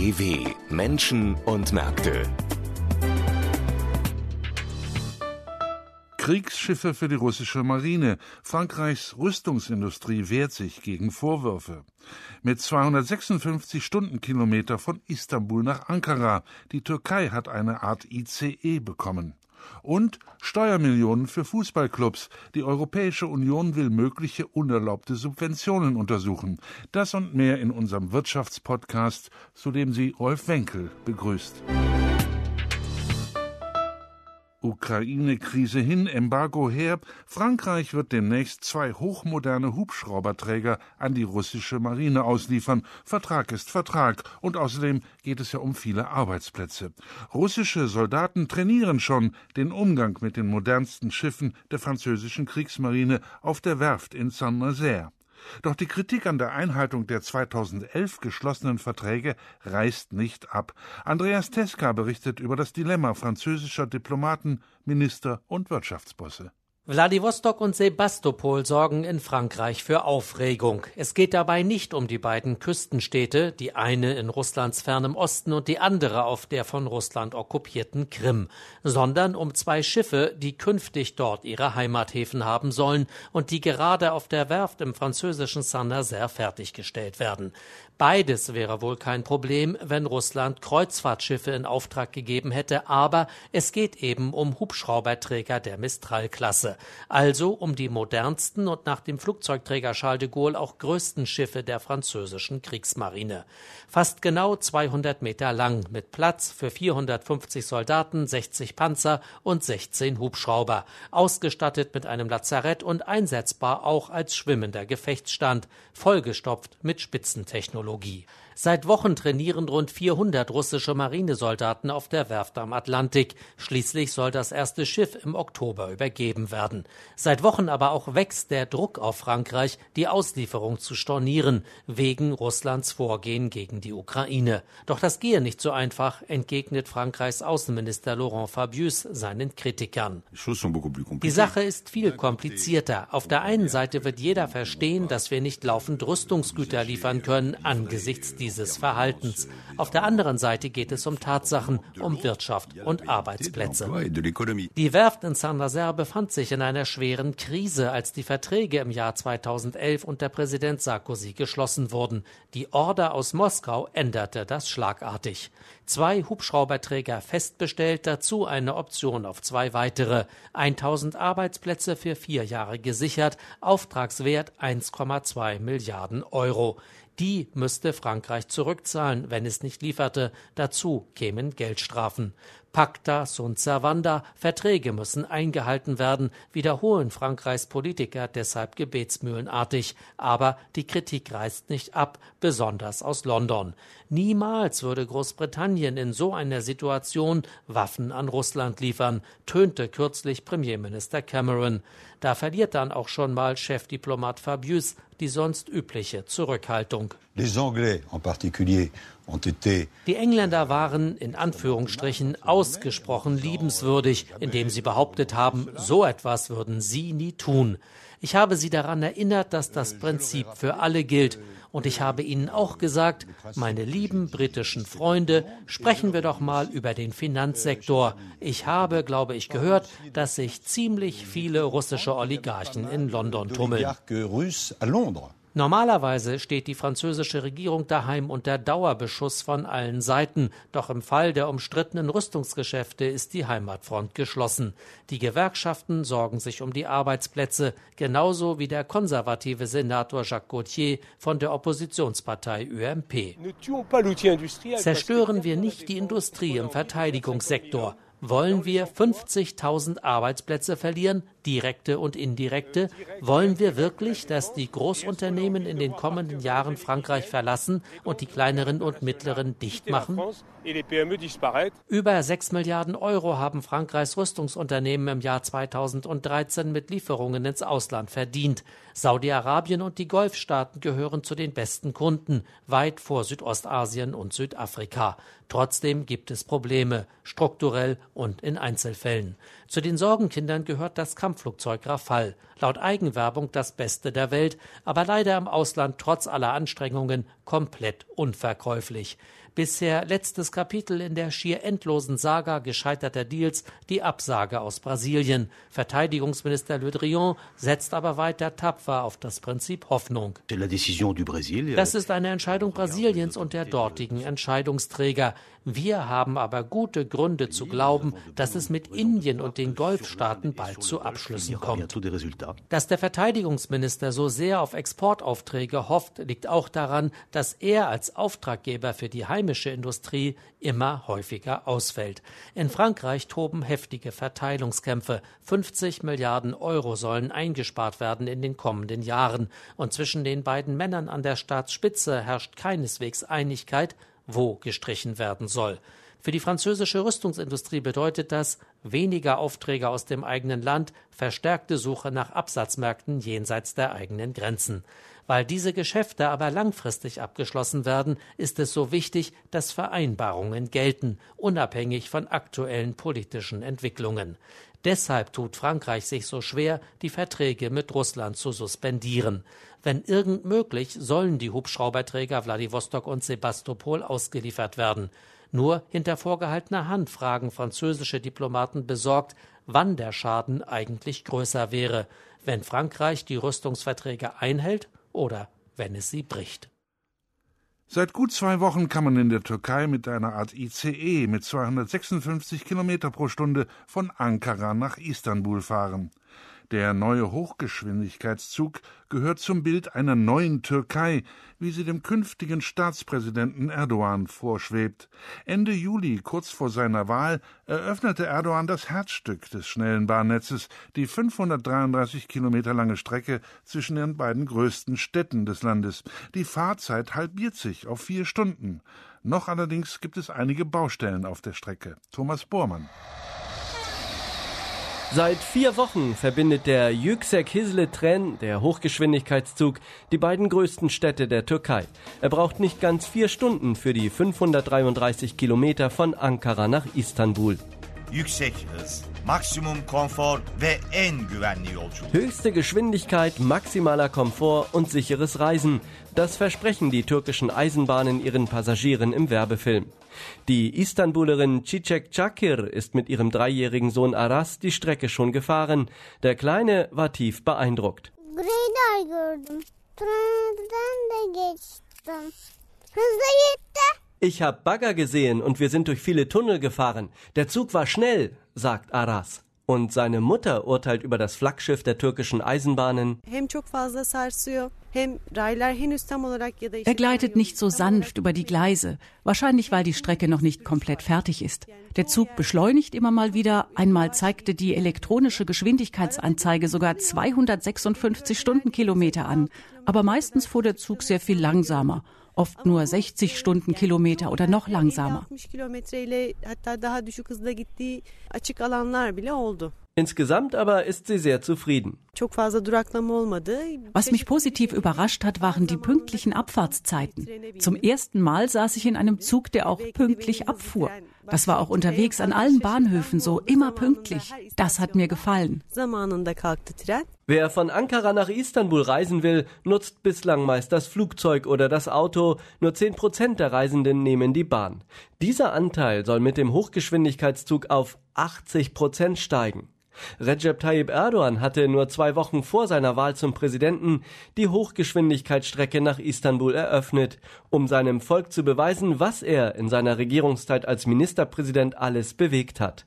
DW Menschen und Märkte. Kriegsschiffe für die russische Marine. Frankreichs Rüstungsindustrie wehrt sich gegen Vorwürfe. Mit 256 Stundenkilometer von Istanbul nach Ankara. Die Türkei hat eine Art ICE bekommen. Und Steuermillionen für Fußballclubs. Die Europäische Union will mögliche unerlaubte Subventionen untersuchen. Das und mehr in unserem Wirtschaftspodcast, zu dem Sie Rolf Wenkel begrüßt. Ukraine-Krise hin, Embargo her. Frankreich wird demnächst 2 hochmoderne Hubschrauberträger an die russische Marine ausliefern. Vertrag ist Vertrag. Und außerdem geht es ja um viele Arbeitsplätze. Russische Soldaten trainieren schon den Umgang mit den modernsten Schiffen der französischen Kriegsmarine auf der Werft in Saint-Nazaire. Doch die Kritik an der Einhaltung der 2011 geschlossenen Verträge reißt nicht ab. Andreas Teska berichtet über das Dilemma französischer Diplomaten, Minister und Wirtschaftsbosse. Wladiwostok und Sebastopol sorgen in Frankreich für Aufregung. Es geht dabei nicht um die beiden Küstenstädte, die eine in Russlands fernem Osten und die andere auf der von Russland okkupierten Krim, sondern um 2 Schiffe, die künftig dort ihre Heimathäfen haben sollen und die gerade auf der Werft im französischen Saint-Nazaire fertiggestellt werden. Beides wäre wohl kein Problem, wenn Russland Kreuzfahrtschiffe in Auftrag gegeben hätte, aber es geht eben um Hubschrauberträger der Mistral-Klasse, also um die modernsten und nach dem Flugzeugträger Charles de Gaulle auch größten Schiffe der französischen Kriegsmarine. Fast genau 200 Meter lang, mit Platz für 450 Soldaten, 60 Panzer und 16 Hubschrauber, ausgestattet mit einem Lazarett und einsetzbar auch als schwimmender Gefechtsstand, vollgestopft mit Spitzentechnologie. Seit Wochen trainieren rund 400 russische Marinesoldaten auf der Werft am Atlantik. Schließlich soll das erste Schiff im Oktober übergeben werden. Seit Wochen aber auch wächst der Druck auf Frankreich, die Auslieferung zu stornieren, wegen Russlands Vorgehen gegen die Ukraine. Doch das gehe nicht so einfach, entgegnet Frankreichs Außenminister Laurent Fabius seinen Kritikern. Die Sache ist viel komplizierter. Auf der einen Seite wird jeder verstehen, dass wir nicht laufend Rüstungsgüter liefern können, angesichts dieses Verhaltens. Auf der anderen Seite geht es um Tatsachen, um Wirtschaft und Arbeitsplätze. Die Werft in Saint-Nazaire befand sich in einer schweren Krise, als die Verträge im Jahr 2011 unter Präsident Sarkozy geschlossen wurden. Die Order aus Moskau änderte das schlagartig. 2 Hubschrauberträger festbestellt, dazu eine Option auf 2 weitere. 1000 Arbeitsplätze für 4 Jahre gesichert, Auftragswert 1,2 Milliarden Euro. Die müsste Frankreich zurückzahlen, wenn es nicht lieferte. Dazu kämen Geldstrafen. Pacta sunt servanda, Verträge müssen eingehalten werden, wiederholen Frankreichs Politiker deshalb gebetsmühlenartig. Aber die Kritik reißt nicht ab, besonders aus London. Niemals würde Großbritannien in so einer Situation Waffen an Russland liefern, tönte kürzlich Premierminister Cameron. Da verliert dann auch schon mal Chefdiplomat Fabius die sonst übliche Zurückhaltung. Die Engländer waren, in Anführungsstrichen, ausgesprochen liebenswürdig, indem sie behauptet haben, so etwas würden sie nie tun. Ich habe sie daran erinnert, dass das Prinzip für alle gilt. Und ich habe ihnen auch gesagt, meine lieben britischen Freunde, sprechen wir doch mal über den Finanzsektor. Ich habe, glaube ich, gehört, dass sich ziemlich viele russische Oligarchen in London tummeln. Normalerweise steht die französische Regierung daheim unter Dauerbeschuss von allen Seiten. Doch im Fall der umstrittenen Rüstungsgeschäfte ist die Heimatfront geschlossen. Die Gewerkschaften sorgen sich um die Arbeitsplätze, genauso wie der konservative Senator Jacques Gaultier von der Oppositionspartei UMP. Zerstören wir nicht die Industrie im Verteidigungssektor. Wollen wir 50.000 Arbeitsplätze verlieren, direkte und indirekte? Wollen wir wirklich, dass die Großunternehmen in den kommenden Jahren Frankreich verlassen und die kleineren und mittleren dicht machen? Über 6 Milliarden Euro haben Frankreichs Rüstungsunternehmen im Jahr 2013 mit Lieferungen ins Ausland verdient. Saudi-Arabien und die Golfstaaten gehören zu den besten Kunden, weit vor Südostasien und Südafrika. Trotzdem gibt es Probleme, strukturell und in Einzelfällen. Zu den Sorgenkindern gehört das Kampfflugzeug Rafale. Laut Eigenwerbung das Beste der Welt, aber leider im Ausland trotz aller Anstrengungen komplett unverkäuflich. Bisher letztes Kapitel in der schier endlosen Saga gescheiterter Deals, die Absage aus Brasilien. Verteidigungsminister Le Drian setzt aber weiter tapfer auf das Prinzip Hoffnung. Das ist eine Entscheidung Brasiliens und der dortigen Entscheidungsträger. Wir haben aber gute Gründe zu glauben, dass es mit Indien und den Golfstaaten bald zu Abschlüssen kommt. Dass der Verteidigungsminister so sehr auf Exportaufträge hofft, liegt auch daran, dass er als Auftraggeber für die heimische Industrie immer häufiger ausfällt. In Frankreich toben heftige Verteilungskämpfe. 50 Milliarden Euro sollen eingespart werden in den kommenden Jahren. Und zwischen den beiden Männern an der Staatsspitze herrscht keineswegs Einigkeit, wo gestrichen werden soll. Für die französische Rüstungsindustrie bedeutet das weniger Aufträge aus dem eigenen Land, verstärkte Suche nach Absatzmärkten jenseits der eigenen Grenzen. Weil diese Geschäfte aber langfristig abgeschlossen werden, ist es so wichtig, dass Vereinbarungen gelten, unabhängig von aktuellen politischen Entwicklungen. Deshalb tut Frankreich sich so schwer, die Verträge mit Russland zu suspendieren. Wenn irgend möglich, sollen die Hubschrauberträger Wladiwostok und Sebastopol ausgeliefert werden. Nur hinter vorgehaltener Hand fragen französische Diplomaten besorgt, wann der Schaden eigentlich größer wäre, wenn Frankreich die Rüstungsverträge einhält oder wenn es sie bricht. Seit gut 2 Wochen kann man in der Türkei mit einer Art ICE mit 256 Kilometer pro Stunde von Ankara nach Istanbul fahren. Der neue Hochgeschwindigkeitszug gehört zum Bild einer neuen Türkei, wie sie dem künftigen Staatspräsidenten Erdogan vorschwebt. Ende Juli, kurz vor seiner Wahl, eröffnete Erdogan das Herzstück des schnellen Bahnnetzes, die 533 Kilometer lange Strecke zwischen den beiden größten Städten des Landes. Die Fahrzeit halbiert sich auf 4 Stunden. Noch allerdings gibt es einige Baustellen auf der Strecke. Thomas Bormann. Seit 4 Wochen verbindet der Yüksek-Hızlı-Tren, der Hochgeschwindigkeitszug, die beiden größten Städte der Türkei. Er braucht nicht ganz 4 Stunden für die 533 Kilometer von Ankara nach Istanbul. Yüksek hız, Maximum Komfort ve en güvenli yolculuk. Höchste Geschwindigkeit, maximaler Komfort und sicheres Reisen. Das versprechen die türkischen Eisenbahnen ihren Passagieren im Werbefilm. Die Istanbulerin Çiçek Çakır ist mit ihrem 3-jährigen Sohn Aras die Strecke schon gefahren. Der Kleine war tief beeindruckt. Ich habe Bagger gesehen und wir sind durch viele Tunnel gefahren. Der Zug war schnell, sagt Aras. Und seine Mutter urteilt über das Flaggschiff der türkischen Eisenbahnen. Er gleitet nicht so sanft über die Gleise, wahrscheinlich weil die Strecke noch nicht komplett fertig ist. Der Zug beschleunigt immer mal wieder, einmal zeigte die elektronische Geschwindigkeitsanzeige sogar 256 Stundenkilometer an, aber meistens fuhr der Zug sehr viel langsamer. Oft nur 60 Stundenkilometer oder noch langsamer. Insgesamt aber ist sie sehr zufrieden. Was mich positiv überrascht hat, waren die pünktlichen Abfahrtszeiten. Zum ersten Mal saß ich in einem Zug, der auch pünktlich abfuhr. Das war auch unterwegs an allen Bahnhöfen so, immer pünktlich. Das hat mir gefallen. Wer von Ankara nach Istanbul reisen will, nutzt bislang meist das Flugzeug oder das Auto. Nur 10% der Reisenden nehmen die Bahn. Dieser Anteil soll mit dem Hochgeschwindigkeitszug auf 80% steigen. Recep Tayyip Erdogan hatte nur 2 Wochen vor seiner Wahl zum Präsidenten die Hochgeschwindigkeitsstrecke nach Istanbul eröffnet, um seinem Volk zu beweisen, was er in seiner Regierungszeit als Ministerpräsident alles bewegt hat.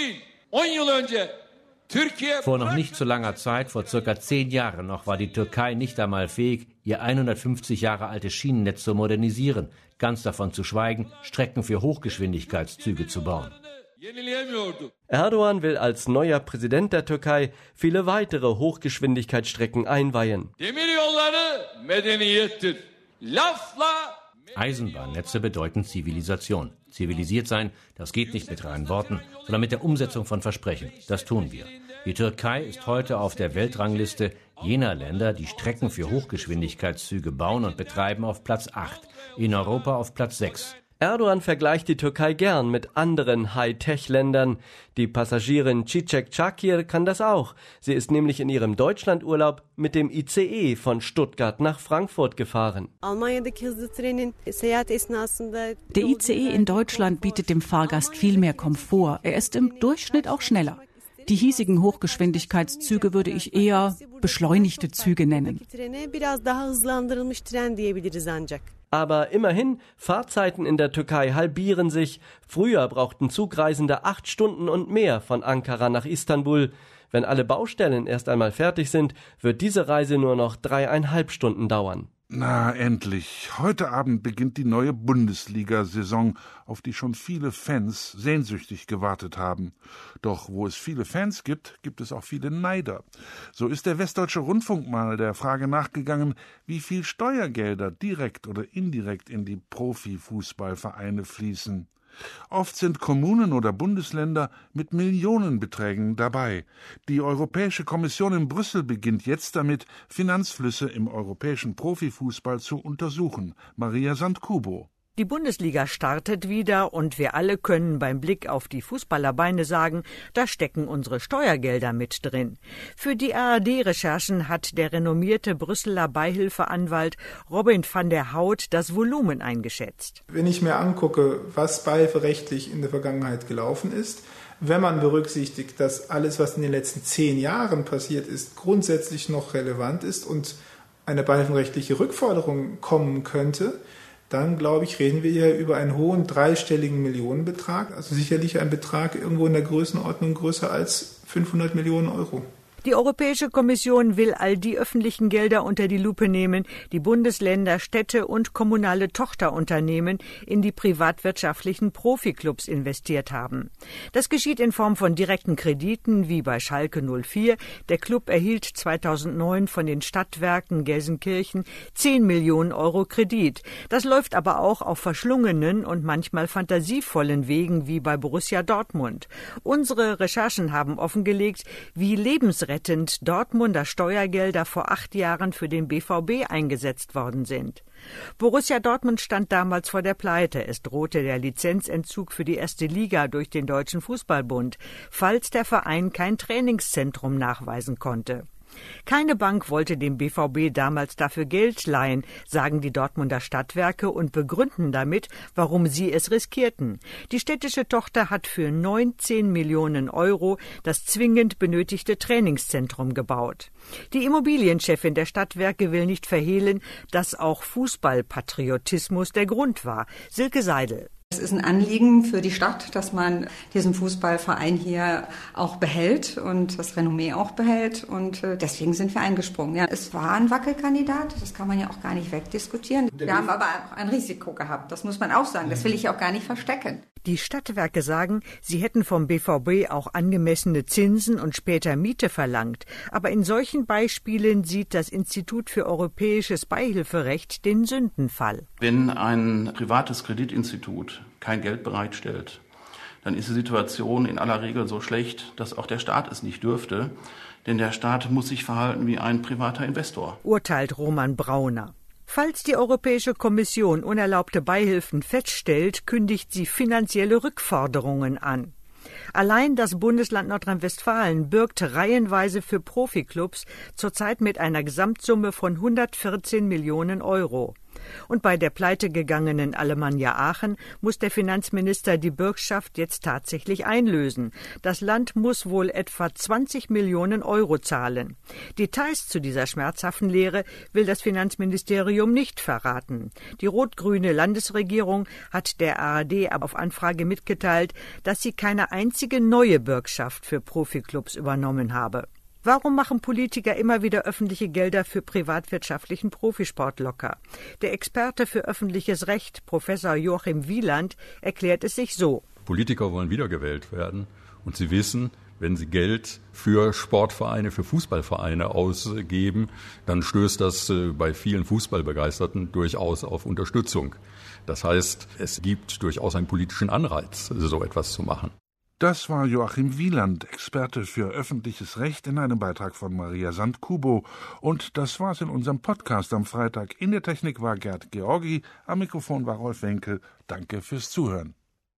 Vor noch nicht so langer Zeit, vor circa 10 Jahren noch, war die Türkei nicht einmal fähig, ihr 150 Jahre altes Schienennetz zu modernisieren, ganz davon zu schweigen, Strecken für Hochgeschwindigkeitszüge zu bauen. Erdogan will als neuer Präsident der Türkei viele weitere Hochgeschwindigkeitsstrecken einweihen. Eisenbahnnetze bedeuten Zivilisation. Zivilisiert sein, das geht nicht mit reinen Worten, sondern mit der Umsetzung von Versprechen. Das tun wir. Die Türkei ist heute auf der Weltrangliste jener Länder, die Strecken für Hochgeschwindigkeitszüge bauen und betreiben, auf Platz 8, in Europa auf Platz 6. Erdogan vergleicht die Türkei gern mit anderen Hightech-Ländern. Die Passagierin Çiçek Çakır kann das auch. Sie ist nämlich in ihrem Deutschlandurlaub mit dem ICE von Stuttgart nach Frankfurt gefahren. Der ICE in Deutschland bietet dem Fahrgast viel mehr Komfort. Er ist im Durchschnitt auch schneller. Die hiesigen Hochgeschwindigkeitszüge würde ich eher beschleunigte Züge nennen. Aber immerhin, Fahrzeiten in der Türkei halbieren sich. Früher brauchten Zugreisende 8 Stunden und mehr von Ankara nach Istanbul. Wenn alle Baustellen erst einmal fertig sind, wird diese Reise nur noch 3,5 Stunden dauern. Na, endlich. Heute Abend beginnt die neue Bundesliga-Saison, auf die schon viele Fans sehnsüchtig gewartet haben. Doch wo es viele Fans gibt, gibt es auch viele Neider. So ist der Westdeutsche Rundfunk mal der Frage nachgegangen, wie viel Steuergelder direkt oder indirekt in die Profifußballvereine fließen. Oft sind Kommunen oder Bundesländer mit Millionenbeträgen dabei. Die Europäische Kommission in Brüssel beginnt jetzt damit, Finanzflüsse im europäischen Profifußball zu untersuchen. Maria Sandkubo. Die Bundesliga startet wieder und wir alle können beim Blick auf die Fußballerbeine sagen, da stecken unsere Steuergelder mit drin. Für die ARD-Recherchen hat der renommierte Brüsseler Beihilfeanwalt Robin van der Hout das Volumen eingeschätzt. Wenn ich mir angucke, was beihilferechtlich in der Vergangenheit gelaufen ist, wenn man berücksichtigt, dass alles, was in den letzten 10 Jahren passiert ist, grundsätzlich noch relevant ist und eine beihilferechtliche Rückforderung kommen könnte, dann, glaube ich, reden wir hier über einen hohen dreistelligen Millionenbetrag. Also sicherlich ein Betrag irgendwo in der Größenordnung größer als 500 Millionen Euro. Die Europäische Kommission will all die öffentlichen Gelder unter die Lupe nehmen, die Bundesländer, Städte und kommunale Tochterunternehmen in die privatwirtschaftlichen Profiklubs investiert haben. Das geschieht in Form von direkten Krediten, wie bei Schalke 04. Der Klub erhielt 2009 von den Stadtwerken Gelsenkirchen 10 Millionen Euro Kredit. Das läuft aber auch auf verschlungenen und manchmal fantasievollen Wegen wie bei Borussia Dortmund. Unsere Recherchen haben offengelegt, wie lebensrettend Dortmunder Steuergelder vor 8 Jahren für den BVB eingesetzt worden sind. Borussia Dortmund stand damals vor der Pleite. Es drohte der Lizenzentzug für die 1. Liga durch den Deutschen Fußballbund, falls der Verein kein Trainingszentrum nachweisen konnte. Keine Bank wollte dem BVB damals dafür Geld leihen, sagen die Dortmunder Stadtwerke und begründen damit, warum sie es riskierten. Die städtische Tochter hat für 19 Millionen Euro das zwingend benötigte Trainingszentrum gebaut. Die Immobilienchefin der Stadtwerke will nicht verhehlen, dass auch Fußballpatriotismus der Grund war. Silke Seidel. Es ist ein Anliegen für die Stadt, dass man diesen Fußballverein hier auch behält und das Renommee auch behält. Und deswegen sind wir eingesprungen. Ja, es war ein Wackelkandidat, das kann man ja auch gar nicht wegdiskutieren. Wir haben aber auch ein Risiko gehabt, das muss man auch sagen. Das will ich auch gar nicht verstecken. Die Stadtwerke sagen, sie hätten vom BVB auch angemessene Zinsen und später Miete verlangt. Aber in solchen Beispielen sieht das Institut für europäisches Beihilferecht den Sündenfall. Wenn ein privates Kreditinstitut kein Geld bereitstellt, dann ist die Situation in aller Regel so schlecht, dass auch der Staat es nicht dürfte. Denn der Staat muss sich verhalten wie ein privater Investor. Urteilt Roman Brauner. Falls die Europäische Kommission unerlaubte Beihilfen feststellt, kündigt sie finanzielle Rückforderungen an. Allein das Bundesland Nordrhein-Westfalen bürgt reihenweise für Profiklubs, zurzeit mit einer Gesamtsumme von 114 Millionen Euro. Und bei der pleitegegangenen Alemannia Aachen muss der Finanzminister die Bürgschaft jetzt tatsächlich einlösen. Das Land muss wohl etwa 20 Millionen Euro zahlen. Details zu dieser schmerzhaften Lehre will das Finanzministerium nicht verraten. Die rot-grüne Landesregierung hat der ARD aber auf Anfrage mitgeteilt, dass sie keine einzige neue Bürgschaft für Profiklubs übernommen habe. Warum machen Politiker immer wieder öffentliche Gelder für privatwirtschaftlichen Profisport locker? Der Experte für öffentliches Recht, Professor Joachim Wieland, erklärt es sich so. Politiker wollen wiedergewählt werden und sie wissen, wenn sie Geld für Sportvereine, für Fußballvereine ausgeben, dann stößt das bei vielen Fußballbegeisterten durchaus auf Unterstützung. Das heißt, es gibt durchaus einen politischen Anreiz, so etwas zu machen. Das war Joachim Wieland, Experte für öffentliches Recht, in einem Beitrag von Maria Sand-Kubo. Und das war's in unserem Podcast am Freitag. In der Technik war Gerd Georgi, am Mikrofon war Rolf Wenkel. Danke fürs Zuhören.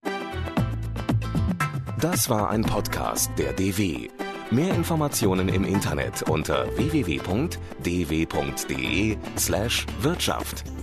Das war ein Podcast der DW. Mehr Informationen im Internet unter www.dw.de/Wirtschaft.